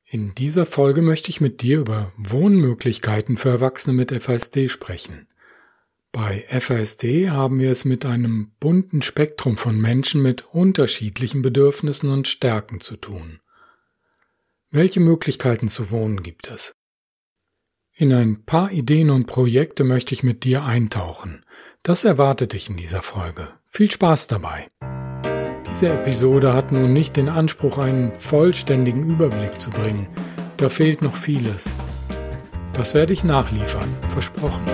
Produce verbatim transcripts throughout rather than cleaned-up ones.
In dieser Folge möchte ich mit dir über Wohnmöglichkeiten für Erwachsene mit F A S D sprechen. Bei F A S D haben wir es mit einem bunten Spektrum von Menschen mit unterschiedlichen Bedürfnissen und Stärken zu tun. Welche Möglichkeiten zu wohnen gibt es? In ein paar Ideen und Projekte möchte ich mit dir eintauchen. Das erwartet dich in dieser Folge. Viel Spaß dabei! Diese Episode hat nun nicht den Anspruch, einen vollständigen Überblick zu bringen. Da fehlt noch vieles. Das werde ich nachliefern, versprochen.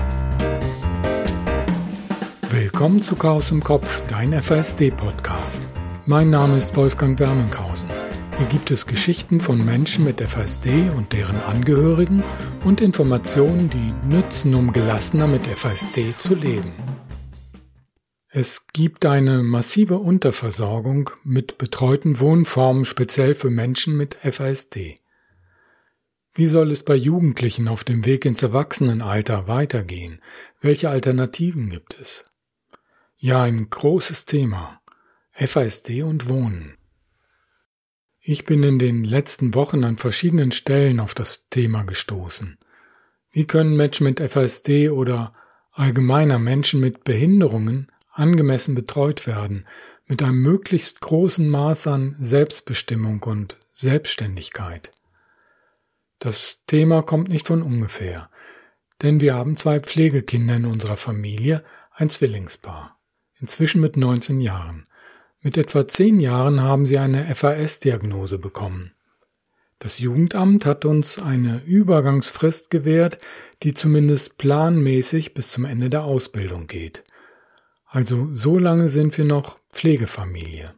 Willkommen zu Chaos im Kopf, dein F A S D-Podcast. Mein Name ist Wolfgang Wermenghausen. Hier gibt es Geschichten von Menschen mit F A S D und deren Angehörigen und Informationen, die nützen, um gelassener mit F A S D zu leben. Es gibt eine massive Unterversorgung mit betreuten Wohnformen speziell für Menschen mit F A S D. Wie soll es bei Jugendlichen auf dem Weg ins Erwachsenenalter weitergehen? Welche Alternativen gibt es? Ja, ein großes Thema. F A S D und Wohnen. Ich bin in den letzten Wochen an verschiedenen Stellen auf das Thema gestoßen. Wie können Menschen mit F A S D oder allgemeiner Menschen mit Behinderungen angemessen betreut werden, mit einem möglichst großen Maß an Selbstbestimmung und Selbstständigkeit? Das Thema kommt nicht von ungefähr, denn wir haben zwei Pflegekinder in unserer Familie, ein Zwillingspaar, inzwischen mit neunzehn Jahren. Mit etwa zehn Jahren haben sie eine F A S-Diagnose bekommen. Das Jugendamt hat uns eine Übergangsfrist gewährt, die zumindest planmäßig bis zum Ende der Ausbildung geht. Also so lange sind wir noch Pflegefamilie.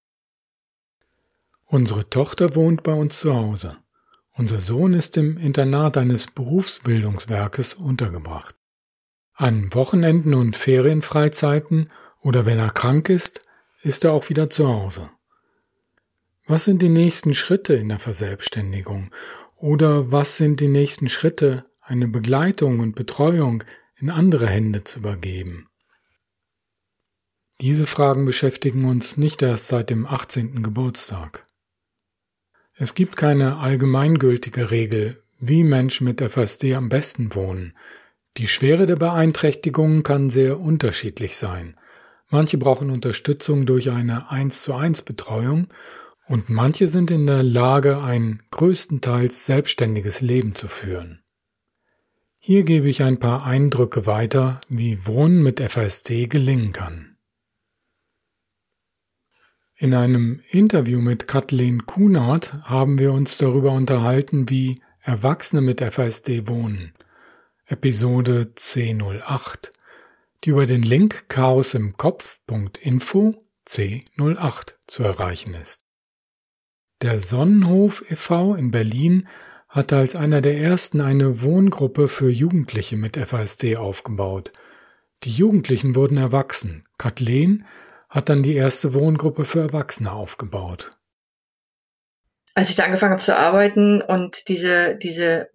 Unsere Tochter wohnt bei uns zu Hause. Unser Sohn ist im Internat eines Berufsbildungswerkes untergebracht. An Wochenenden und Ferienfreizeiten oder wenn er krank ist, ist er auch wieder zu Hause. Was sind die nächsten Schritte in der Verselbstständigung? Oder was sind die nächsten Schritte, eine Begleitung und Betreuung in andere Hände zu übergeben? Diese Fragen beschäftigen uns nicht erst seit dem achtzehnten Geburtstag. Es gibt keine allgemeingültige Regel, wie Menschen mit F A S D am besten wohnen. Die Schwere der Beeinträchtigungen kann sehr unterschiedlich sein. Manche brauchen Unterstützung durch eine eins zu eins Betreuung und manche sind in der Lage, ein größtenteils selbstständiges Leben zu führen. Hier gebe ich ein paar Eindrücke weiter, wie Wohnen mit F A S D gelingen kann. In einem Interview mit Kathleen Kunert haben wir uns darüber unterhalten, wie Erwachsene mit F A S D wohnen. Episode C null acht, die über den Link chaosimkopf punkt info C null acht zu erreichen ist. Der Sonnenhof e V in Berlin hatte als einer der ersten eine Wohngruppe für Jugendliche mit F A S D aufgebaut. Die Jugendlichen wurden erwachsen. Kathleen hat dann die erste Wohngruppe für Erwachsene aufgebaut. Als ich da angefangen habe zu arbeiten und diese, diese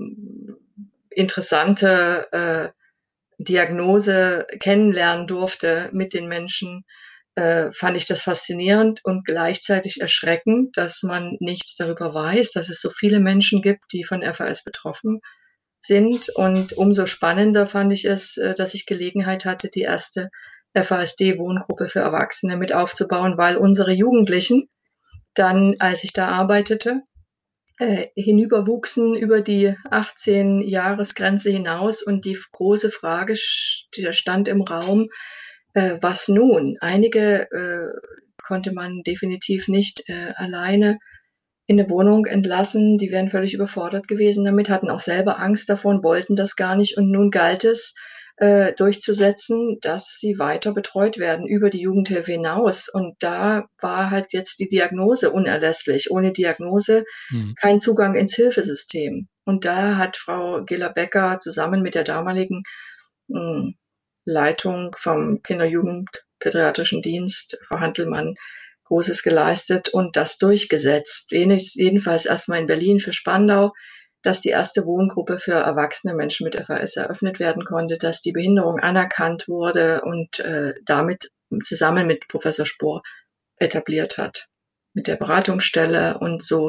interessante äh, Diagnose kennenlernen durfte mit den Menschen, äh, fand ich das faszinierend und gleichzeitig erschreckend, dass man nichts darüber weiß, dass es so viele Menschen gibt, die von F A S betroffen sind. Und umso spannender fand ich es, äh, dass ich Gelegenheit hatte, die erste F A S D-Wohngruppe für Erwachsene mit aufzubauen, weil unsere Jugendlichen dann, als ich da arbeitete, äh, hinüberwuchsen über die achtzehn-Jahres-Grenze hinaus und die große Frage, die stand im Raum, äh, was nun? Einige äh, konnte man definitiv nicht äh, alleine in eine Wohnung entlassen, die wären völlig überfordert gewesen damit, hatten auch selber Angst davon, wollten das gar nicht und nun galt es, äh, durchzusetzen, dass sie weiter betreut werden über die Jugendhilfe hinaus. Und da war halt jetzt die Diagnose unerlässlich. Ohne Diagnose hm. kein Zugang ins Hilfesystem. Und da hat Frau Giller-Becker zusammen mit der damaligen mh, Leitung vom Kinder-Jugend-Pädiatrischen Dienst, Frau Hantelmann, Großes geleistet und das durchgesetzt. Jedenfalls erstmal in Berlin für Spandau, dass die erste Wohngruppe für erwachsene Menschen mit F A S eröffnet werden konnte, dass die Behinderung anerkannt wurde und äh, damit zusammen mit Professor Spohr etabliert hat. Mit der Beratungsstelle und so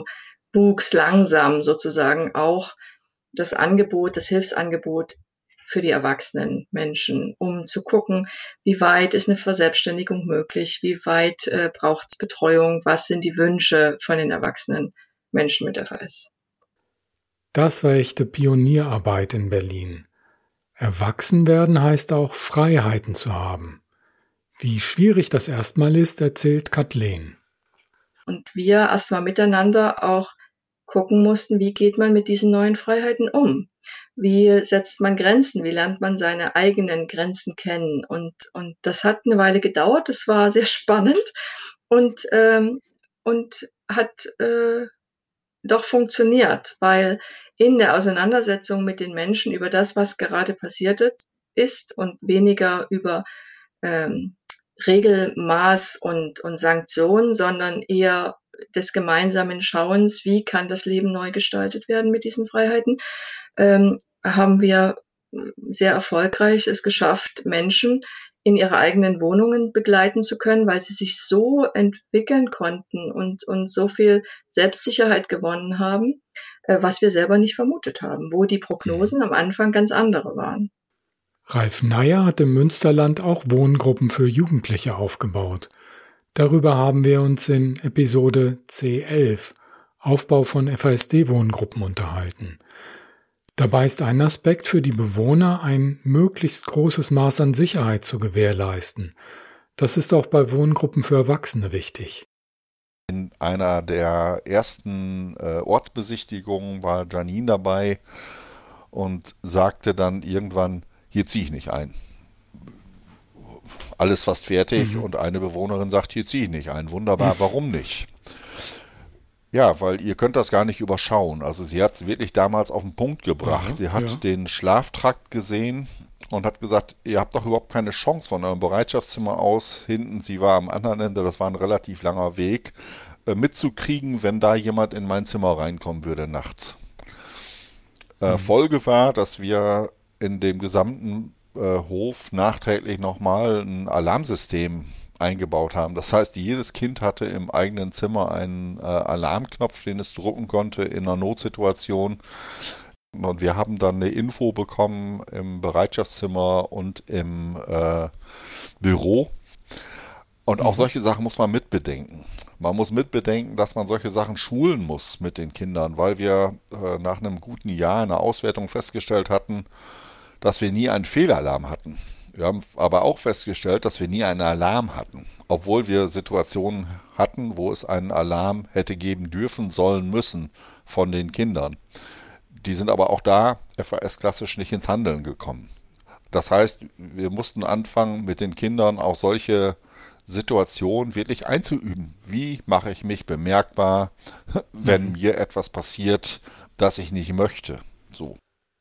wuchs langsam sozusagen auch das Angebot, das Hilfsangebot für die erwachsenen Menschen, um zu gucken, wie weit ist eine Verselbstständigung möglich, wie weit äh, braucht es Betreuung, was sind die Wünsche von den erwachsenen Menschen mit F A S. Das war echte Pionierarbeit in Berlin. Erwachsen werden heißt auch, Freiheiten zu haben. Wie schwierig das erstmal ist, erzählt Kathleen. Und wir erstmal miteinander auch gucken mussten, wie geht man mit diesen neuen Freiheiten um? Wie setzt man Grenzen? Wie lernt man seine eigenen Grenzen kennen? Und, und das hat eine Weile gedauert. Das war sehr spannend und, ähm, und hat äh, doch funktioniert, weil in der Auseinandersetzung mit den Menschen über das, was gerade passiert ist und weniger über ähm, Regelmaß und, und Sanktionen, sondern eher des gemeinsamen Schauens, wie kann das Leben neu gestaltet werden mit diesen Freiheiten, ähm, haben wir sehr erfolgreich es geschafft, Menschen in ihre eigenen Wohnungen begleiten zu können, weil sie sich so entwickeln konnten und, und so viel Selbstsicherheit gewonnen haben, äh, was wir selber nicht vermutet haben, wo die Prognosen am Anfang ganz andere waren. Ralf Neier hat im Münsterland auch Wohngruppen für Jugendliche aufgebaut. Darüber haben wir uns in Episode C elf, Aufbau von F A S D-Wohngruppen, unterhalten. Dabei ist ein Aspekt für die Bewohner, ein möglichst großes Maß an Sicherheit zu gewährleisten. Das ist auch bei Wohngruppen für Erwachsene wichtig. In einer der ersten äh, Ortsbesichtigungen war Janine dabei und sagte dann irgendwann, hier ziehe ich nicht ein. Alles fast fertig mhm. und eine Bewohnerin sagt, hier ziehe ich nicht ein. Wunderbar, warum nicht? Ja, weil ihr könnt das gar nicht überschauen. Also sie hat es wirklich damals auf den Punkt gebracht. Ja, sie hat ja. den Schlaftrakt gesehen und hat gesagt, ihr habt doch überhaupt keine Chance von eurem Bereitschaftszimmer aus hinten, sie war am anderen Ende, das war ein relativ langer Weg, äh, mitzukriegen, wenn da jemand in mein Zimmer reinkommen würde nachts. Äh, mhm. Folge war, dass wir in dem gesamten äh, Hof nachträglich nochmal ein Alarmsystem eingebaut haben. Das heißt, jedes Kind hatte im eigenen Zimmer einen äh, Alarmknopf, den es drücken konnte in einer Notsituation. Und wir haben dann eine Info bekommen im Bereitschaftszimmer und im äh, Büro. Und auch solche Sachen muss man mitbedenken. Man muss mitbedenken, dass man solche Sachen schulen muss mit den Kindern, weil wir äh, nach einem guten Jahr in der Auswertung festgestellt hatten, dass wir nie einen Fehlalarm hatten. Wir haben aber auch festgestellt, dass wir nie einen Alarm hatten, obwohl wir Situationen hatten, wo es einen Alarm hätte geben dürfen, sollen, müssen von den Kindern. Die sind aber auch da F A S-klassisch nicht ins Handeln gekommen. Das heißt, wir mussten anfangen, mit den Kindern auch solche Situationen wirklich einzuüben. Wie mache ich mich bemerkbar, wenn mhm. mir etwas passiert, das ich nicht möchte? So.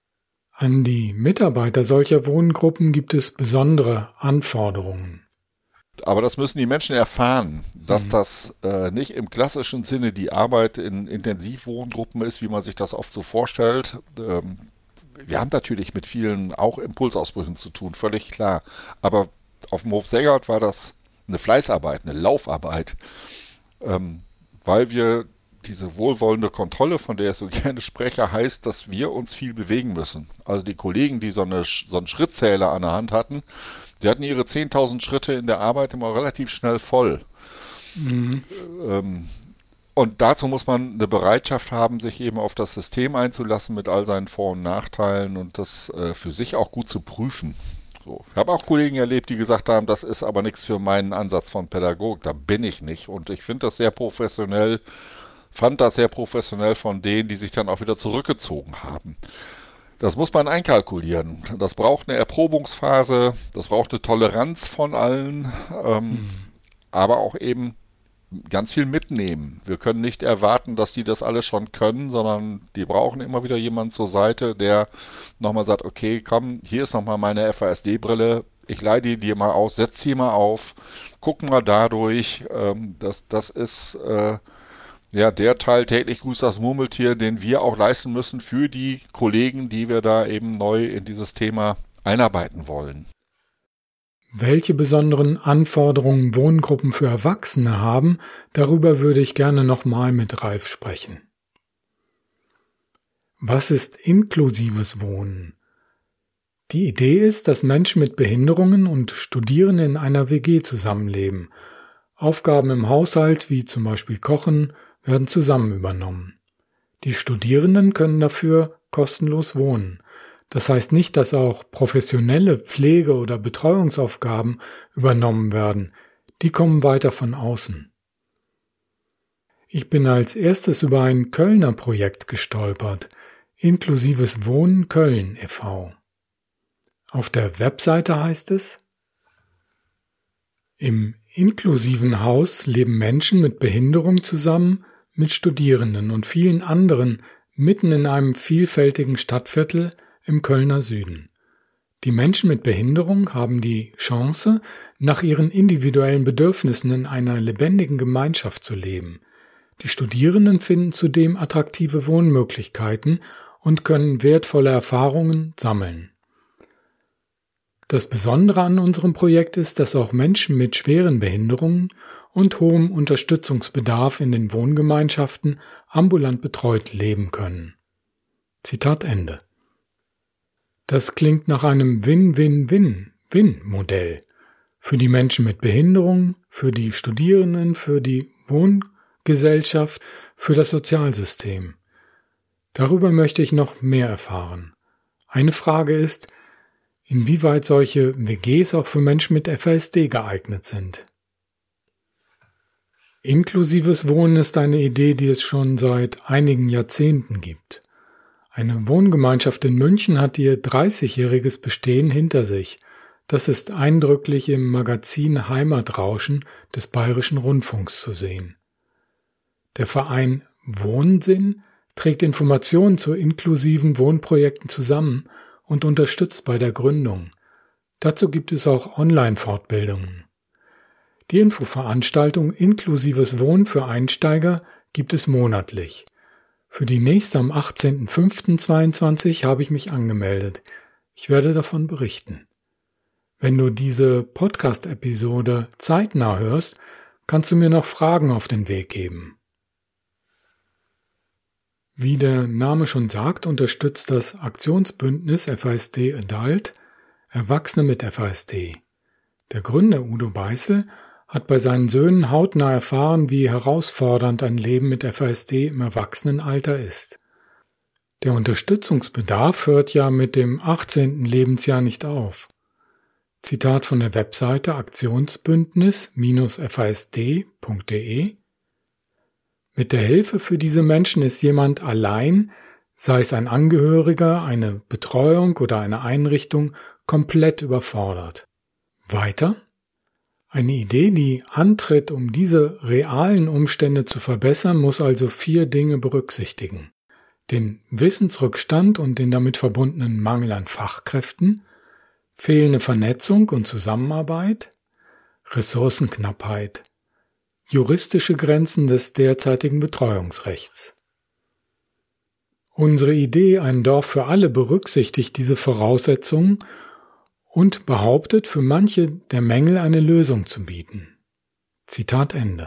An die Mitarbeiter solcher Wohngruppen gibt es besondere Anforderungen. Aber das müssen die Menschen erfahren, dass mhm. das äh, nicht im klassischen Sinne die Arbeit in Intensivwohngruppen ist, wie man sich das oft so vorstellt. Ähm, wir haben natürlich mit vielen auch Impulsausbrüchen zu tun, völlig klar. Aber auf dem Hof Sägert war das eine Fleißarbeit, eine Laufarbeit, ähm, weil wir diese wohlwollende Kontrolle, von der ich so gerne spreche, heißt, dass wir uns viel bewegen müssen. Also die Kollegen, die so, eine, so einen Schrittzähler an der Hand hatten, die hatten ihre zehntausend Schritte in der Arbeit immer relativ schnell voll. Mhm. Ähm, und dazu muss man eine Bereitschaft haben, sich eben auf das System einzulassen mit all seinen Vor- und Nachteilen und das äh, für sich auch gut zu prüfen. So. Ich habe auch Kollegen erlebt, die gesagt haben, das ist aber nichts für meinen Ansatz von Pädagogik, da bin ich nicht. Und ich finde das sehr professionell, fand das sehr professionell von denen, die sich dann auch wieder zurückgezogen haben. Das muss man einkalkulieren. Das braucht eine Erprobungsphase, das braucht eine Toleranz von allen, ähm, mhm. aber auch eben ganz viel mitnehmen. Wir können nicht erwarten, dass die das alles schon können, sondern die brauchen immer wieder jemanden zur Seite, der nochmal sagt, okay, komm, hier ist nochmal meine F A S D-Brille, ich leih die dir mal aus, setz sie mal auf, guck mal dadurch, ähm, das, das ist äh, ja der Teil täglich grüßt das Murmeltier, den wir auch leisten müssen für die Kollegen, die wir da eben neu in dieses Thema einarbeiten wollen. Welche besonderen Anforderungen Wohngruppen für Erwachsene haben, darüber würde ich gerne nochmal mit Ralf sprechen. Was ist inklusives Wohnen? Die Idee ist, dass Menschen mit Behinderungen und Studierende in einer W G zusammenleben. Aufgaben im Haushalt, wie zum Beispiel Kochen, werden zusammen übernommen. Die Studierenden können dafür kostenlos wohnen. Das heißt nicht, dass auch professionelle Pflege- oder Betreuungsaufgaben übernommen werden. Die kommen weiter von außen. Ich bin als erstes über ein Kölner Projekt gestolpert, Inklusives Wohnen Köln e V Auf der Webseite heißt es: Im inklusiven Haus leben Menschen mit Behinderung zusammen mit Studierenden und vielen anderen mitten in einem vielfältigen Stadtviertel im Kölner Süden. Die Menschen mit Behinderung haben die Chance, nach ihren individuellen Bedürfnissen in einer lebendigen Gemeinschaft zu leben. Die Studierenden finden zudem attraktive Wohnmöglichkeiten und können wertvolle Erfahrungen sammeln. Das Besondere an unserem Projekt ist, dass auch Menschen mit schweren Behinderungen und hohem Unterstützungsbedarf in den Wohngemeinschaften ambulant betreut leben können. Zitat Ende. Das klingt nach einem Win-Win-Win-Win-Modell für die Menschen mit Behinderung, für die Studierenden, für die Wohngesellschaft, für das Sozialsystem. Darüber möchte ich noch mehr erfahren. Eine Frage ist, inwieweit solche W Gs auch für Menschen mit F A S D geeignet sind. Inklusives Wohnen ist eine Idee, die es schon seit einigen Jahrzehnten gibt. Eine Wohngemeinschaft in München hat ihr dreißigjähriges Bestehen hinter sich. Das ist eindrücklich im Magazin Heimatrauschen des Bayerischen Rundfunks zu sehen. Der Verein Wohnsinn trägt Informationen zu inklusiven Wohnprojekten zusammen und unterstützt bei der Gründung. Dazu gibt es auch Online-Fortbildungen. Die Infoveranstaltung Inklusives Wohnen für Einsteiger gibt es monatlich. Für die nächste am achtzehnten fünften zweiundzwanzig habe ich mich angemeldet. Ich werde davon berichten. Wenn du diese Podcast-Episode zeitnah hörst, kannst du mir noch Fragen auf den Weg geben. Wie der Name schon sagt, unterstützt das Aktionsbündnis F A S D Adult Erwachsene mit F A S D. Der Gründer Udo Beißel hat bei seinen Söhnen hautnah erfahren, wie herausfordernd ein Leben mit F A S D im Erwachsenenalter ist. Der Unterstützungsbedarf hört ja mit dem achtzehnten Lebensjahr nicht auf. Zitat von der Webseite aktionsbündnis Bindestrich f a s d punkt d e: Mit der Hilfe für diese Menschen ist jemand allein, sei es ein Angehöriger, eine Betreuung oder eine Einrichtung, komplett überfordert. Weiter: Eine Idee, die antritt, um diese realen Umstände zu verbessern, muss also vier Dinge berücksichtigen: den Wissensrückstand und den damit verbundenen Mangel an Fachkräften, fehlende Vernetzung und Zusammenarbeit, Ressourcenknappheit, juristische Grenzen des derzeitigen Betreuungsrechts. Unsere Idee, ein Dorf für alle, berücksichtigt diese Voraussetzungen und behauptet, für manche der Mängel eine Lösung zu bieten. Zitat Ende.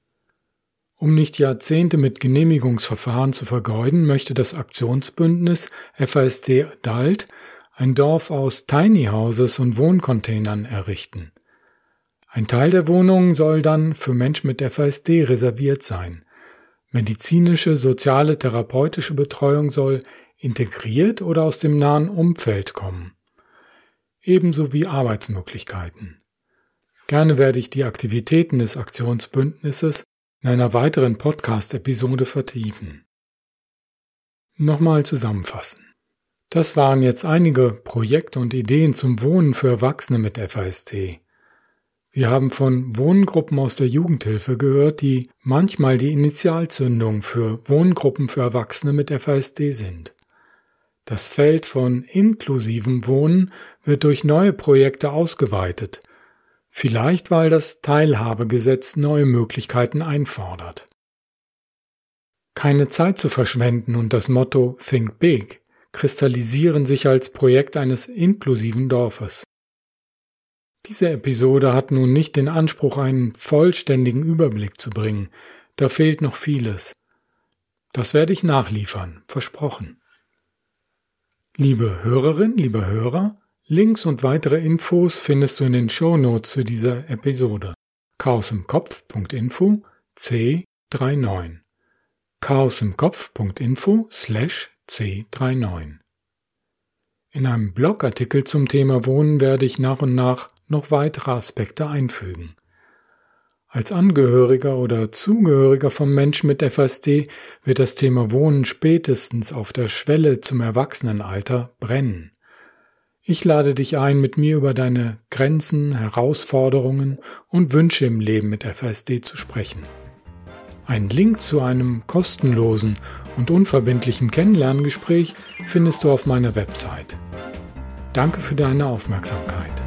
Um nicht Jahrzehnte mit Genehmigungsverfahren zu vergeuden, möchte das Aktionsbündnis F A S D Adult ein Dorf aus Tiny Houses und Wohncontainern errichten. Ein Teil der Wohnungen soll dann für Menschen mit F A S D reserviert sein. Medizinische, soziale, therapeutische Betreuung soll integriert oder aus dem nahen Umfeld kommen. Ebenso wie Arbeitsmöglichkeiten. Gerne werde ich die Aktivitäten des Aktionsbündnisses in einer weiteren Podcast-Episode vertiefen. Nochmal zusammenfassen. Das waren jetzt einige Projekte und Ideen zum Wohnen für Erwachsene mit F A S D. Wir haben von Wohngruppen aus der Jugendhilfe gehört, die manchmal die Initialzündung für Wohngruppen für Erwachsene mit F A S D sind. Das Feld von inklusivem Wohnen wird durch neue Projekte ausgeweitet, vielleicht weil das Teilhabegesetz neue Möglichkeiten einfordert. Keine Zeit zu verschwenden und das Motto Think Big kristallisieren sich als Projekt eines inklusiven Dorfes. Diese Episode hat nun nicht den Anspruch, einen vollständigen Überblick zu bringen. Da fehlt noch vieles. Das werde ich nachliefern, versprochen. Liebe Hörerin, lieber Hörer, Links und weitere Infos findest du in den Shownotes zu dieser Episode. chaosimkopf punkt info C neununddreißig chaosimkopf punkt info slash C neununddreißig. In einem Blogartikel zum Thema Wohnen werde ich nach und nach noch weitere Aspekte einfügen. Als Angehöriger oder Zugehöriger von Menschen mit F S D wird das Thema Wohnen spätestens auf der Schwelle zum Erwachsenenalter brennen. Ich lade dich ein, mit mir über deine Grenzen, Herausforderungen und Wünsche im Leben mit F S D zu sprechen. Einen Link zu einem kostenlosen und unverbindlichen Kennenlerngespräch findest du auf meiner Website. Danke für deine Aufmerksamkeit.